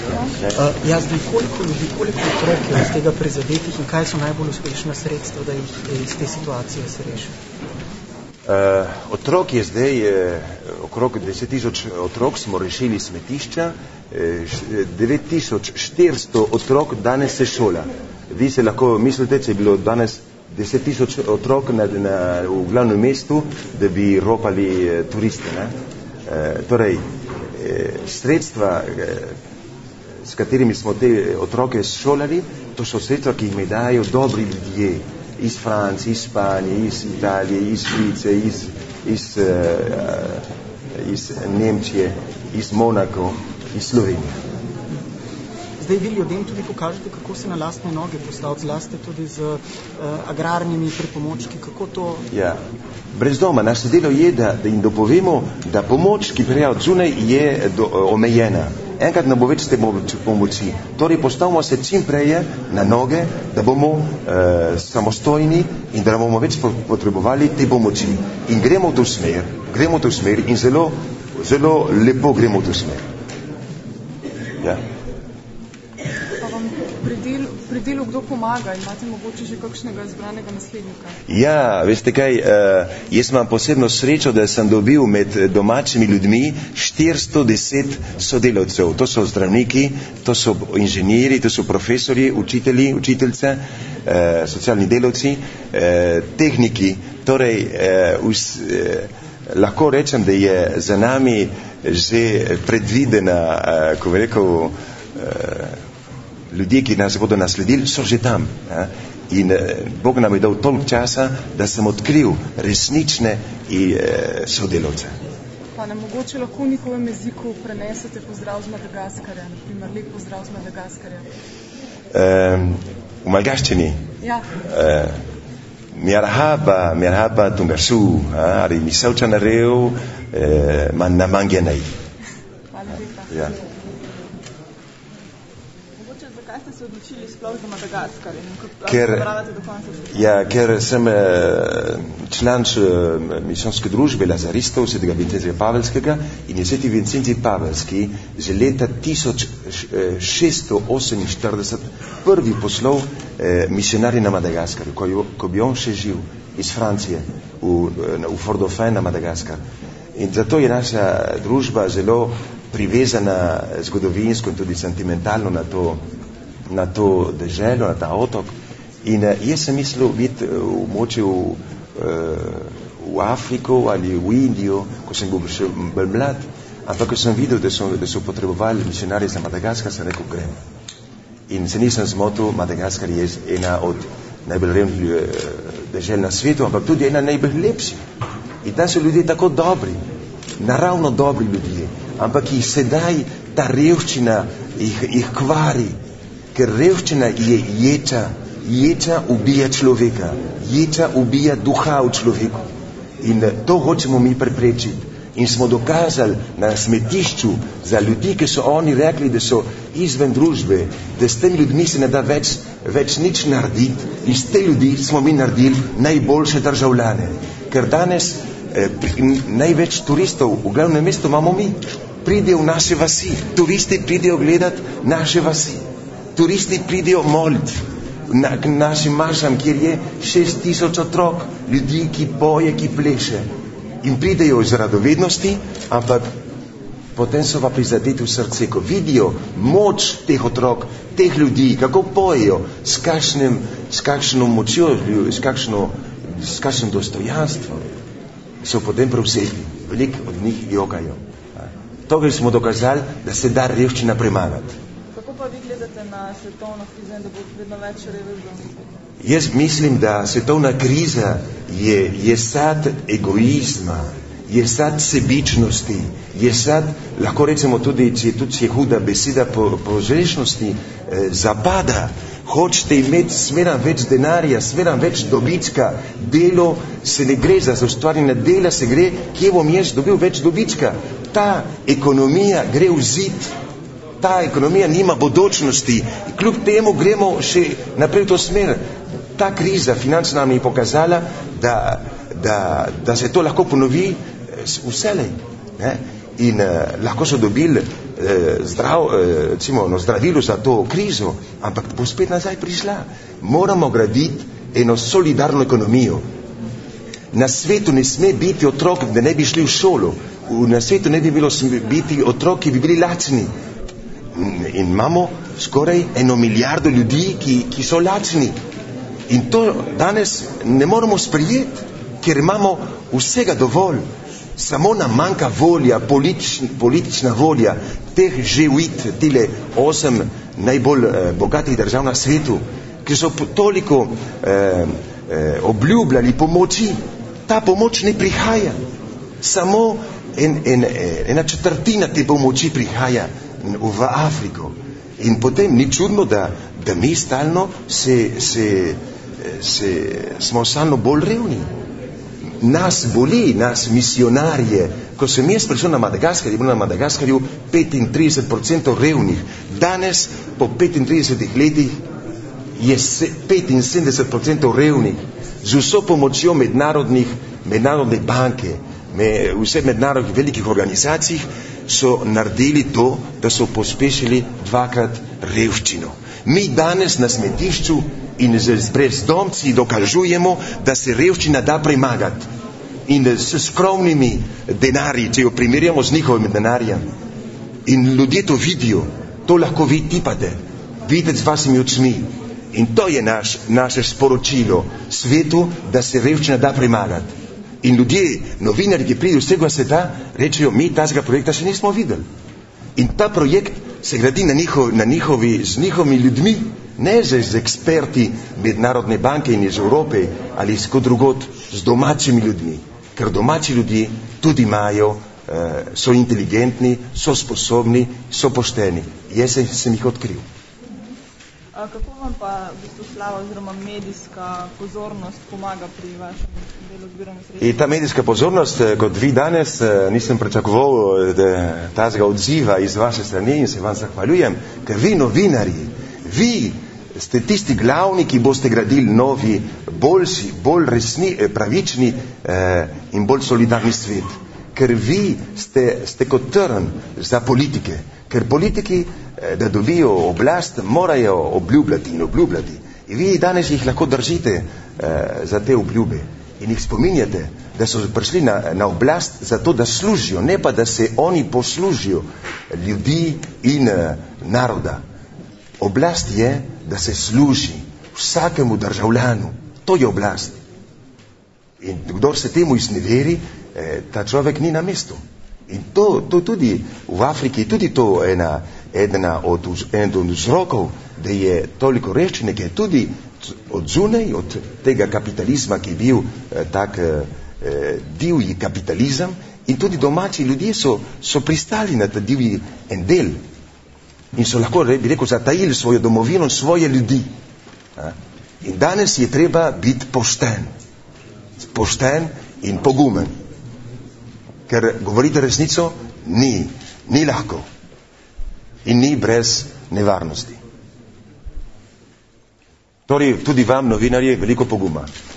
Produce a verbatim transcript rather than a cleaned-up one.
Uh, ja, zdaj, koliko ljudi, koliko otrok je iz tega prizadetih in kaj so najbolj uspešna sredstva, da jih iz te situacije se reši? Uh, otrok je zdaj, eh, okrog deset tisoč otrok smo rešili smetišča, eh, devet tisoč štiristo otrok danes se šola. Vi se lahko mislite, če je bilo danes deset tisoč otrok na, na, v glavnem mestu, da bi ropali eh, turiste. Ne? Eh, torej, eh, sredstva, eh, s katerimi smo te otroke šolali, to so sredstva, ki jih mi dajo dobri ljudje. Iz Francije, iz Španije, iz Italije, iz Švice, iz, iz, uh, iz Nemčije, iz Monako, iz Slovenije. Zdaj vi ljudem tudi pokažete, kako se na lastne noge postaviti, zlasti tudi z uh, agrarnimi pripomočki, kako to... Ja, brez doma. Naše delo je, da, da jim dopovemo, da pomoč, ki prihaja od zunaj, je do, omejena. Enkrat ne bo več te pomoči. Torej postavimo se čim prej na noge, da bomo uh, samostojni in da ne bomo več potrebovali te pomoči. In gremo v to smer, gremo v to smer in zelo, zelo lepo gremo v to smer. Ja. Pri delu, pri delu kdo pomaga? Imate mogoče že kakšnega izbranega naslednika? Ja, veste kaj, uh, jaz imam posebno srečo, da sem dobil med domačimi ljudmi štiristo deset sodelavcev. To so zdravniki, to so inženirji, to so profesori, učitelji, učiteljce, uh, socialni delavci, uh, tehniki. Torej, uh, us, uh, lahko rečem, da je za nami že predvidena, uh, ko bi rekel, uh, ljudje, ki nas bodo nasledili, so že tam. Ja? In eh, Bog nam je dal toliko časa, da sem odkril resnične i, eh, sodelavce. Pa ne mogoče lahko v njihovem jeziku prenesete pozdrav z Madagaskarja, naprimer lep pozdrav z Madagaskarja? Eh, v malgaščini? Ja. Eh, Merhaba, merhaba tungasu, ali misauča na reu, eh, man na mangjenaj. Hvala lepa. Ja. Kaj ste se odločili sploh za Madagaskar in kako ker, pravate do konca? Ja, ker sem član misijonske družbe Lazaristov svetega Vincenzija Pavelskega in je sveti Vincenzij Pavelski že leta tisoč šeststo oseminštirideset prvi poslal eh, misionarji na Madagaskarju, ko, ko bi on še živ iz Francije v, v Fort-Dauphin na Madagaskar. In zato je naša družba zelo privezana zgodovinsko in tudi sentimentalno na to na to deželo, na ta otok. In uh, jaz sem mislil biti uh, moče v, uh, v Afriko ali v Indijo, ko sem bil še bolj mlad, ampak ko sem videl, da so, da so potrebovali misionarje za Madagaskar, sem rekel, grem. In se nisem zmotil, Madagaskar je ena od najbolj revnih uh, dežel na svetu, ampak tudi ena najbolj lepših. In tam so ljudje tako dobri, naravno dobri ljudje, ampak jih sedaj ta revščina jih, jih kvari. Ker revščina je ječa, ječa ubija človeka, ječa ubija duha v človeku. In to hočemo mi preprečiti. In smo dokazali na smetišču za ljudi, ki so oni rekli, da so izven družbe, da s tem ljudmi se ne da več, več nič narediti. In s te ljudi smo mi naredili najboljše državljane. Ker danes eh, največ turistov v glavnem mestu imamo mi. Pridejo v naše vasi, turisti pridejo gledati naše vasi. Turisti pridejo moliti na, k našim maršam, kjer je šest tisoč otrok, ljudi, ki poje, ki pleše. In pridejo iz radovednosti, ampak potem so pa prizadeti v srce, ko vidijo moč teh otrok, teh ljudi, kako pojejo, s kakšnim, s kakšno močjo, s kakšno, s kakšnim dostojanstvom, so potem prevzeli. Veliko od njih jokajo. To smo dokazali, da se da revščina premagati. Pa vi gledate na svetovno krizo in da bo vedno več revežov? Jaz mislim, da svetovna kriza je, je sad egoizma, je sad sebičnosti, je sad, lahko recimo tudi, če tudi je huda beseda po, po žrešnosti, eh, zapada. Hočete imeti smeran več denarja, smeran več dobička. Delo se ne gre za ustvarjanje dela, se gre, kje bom jaz dobil več dobička. Ta ekonomija gre v zid. Ta ekonomija nima bodočnosti. Kljub temu gremo še naprej v to smer. Ta kriza finančna nam je pokazala, da, da, da se to lahko ponovi vselej. Ne? In uh, lahko so dobili eh, zdrav, eh, recimo, no, zdravilo za to krizo, ampak bo spet nazaj prišla. Moramo graditi eno solidarno ekonomijo. Na svetu ne sme biti otrok, da ne bi šli v šolo. Na svetu ne bi bilo biti otrok, ki bi bili lačni. In imamo skoraj eno milijardo ljudi, ki, ki so lačni. In to danes ne moramo sprijeti, ker imamo vsega dovolj. Samo nam manjka volja, politična, politična volja teh živit, tile osem najbolj eh, bogatih držav na svetu, ki so toliko eh, eh, obljubljali pomoči. Ta pomoč ne prihaja. Samo en, en, ena četrtina te pomoči prihaja v Afriko. In potem ni čudno, da, da mi stalno se, se, se, smo stalno bolj revni. Nas boli, nas misionarje. Ko sem jaz prišel na Madagaskar, je bilo na Madagaskarju petintrideset procentov revnih. Danes, po petintridesetih letih, je petinsedemdeset procentov revnih. Z vso pomočjo mednarodnih, mednarodne banke, me, vse mednarodnih velikih organizacij so naredili to, da so pospešili dvakrat revščino. Mi danes na smetišču in z brezdomci dokažujemo, da se revščina da premagati. In s skromnimi denarji, če jo primerjamo z njihovim denarjem. In ljudje to vidijo, to lahko vi tipate, vidite z vašimi očmi. In to je naš, naše sporočilo svetu, da se revščina da premagati. In ljudje, novinarji, ki pridejo z vsega sveta, rečejo, mi tazga projekta še nismo videli. In ta projekt se gradi na, njihov, na njihovi, z njihovimi ljudmi, ne z, z eksperti mednarodne banke in iz Evrope ali skod drugot, z domačimi ljudmi. Ker domači ljudje tudi imajo, eh, so inteligentni, so sposobni, so pošteni. Jaz sem, sem jih odkril. A kako vam pa v bistvu slava oziroma medijska pozornost pomaga pri vašem delu zbiranju sredstev? In ta medijska pozornost, kot vi danes, nisem pričakoval tazga odziva iz vaše strani in se vam zahvaljujem, ker vi novinarji, vi ste tisti glavni, ki boste gradili novi, boljši, bolj resni, pravični eh, in bolj solidarni svet. Ker vi ste, ste kot trn za politike. Ker politiki, eh, da dobijo oblast, morajo obljubljati in obljubljati. In vi danes jih lahko držite eh, za te obljube. In jih spominjate, da so prišli na, na oblast zato, da služijo, ne pa da se oni poslužijo ljudi in eh, naroda. Oblast je, da se služi vsakemu državljanu. To je oblast. In kdor se temu izneveri, eh, ta človek ni na mestu. In to, to tudi v Afriki, tudi to ena, ena od, en od vzrokov, da je toliko revščine, ki je tudi od zunaj, od tega kapitalizma, ki je bil eh, tak eh, divji kapitalizem, in tudi domači ljudje so, so pristali na ta divji en del. In so lahko, bi rekel, zatajili svojo domovino, svoje ljudi. In danes je treba biti pošten. Pošten in pogumen. Ker govorite resnico, ni, ni lahko. In ni brez nevarnosti. Torej, tudi vam, novinarji, veliko poguma.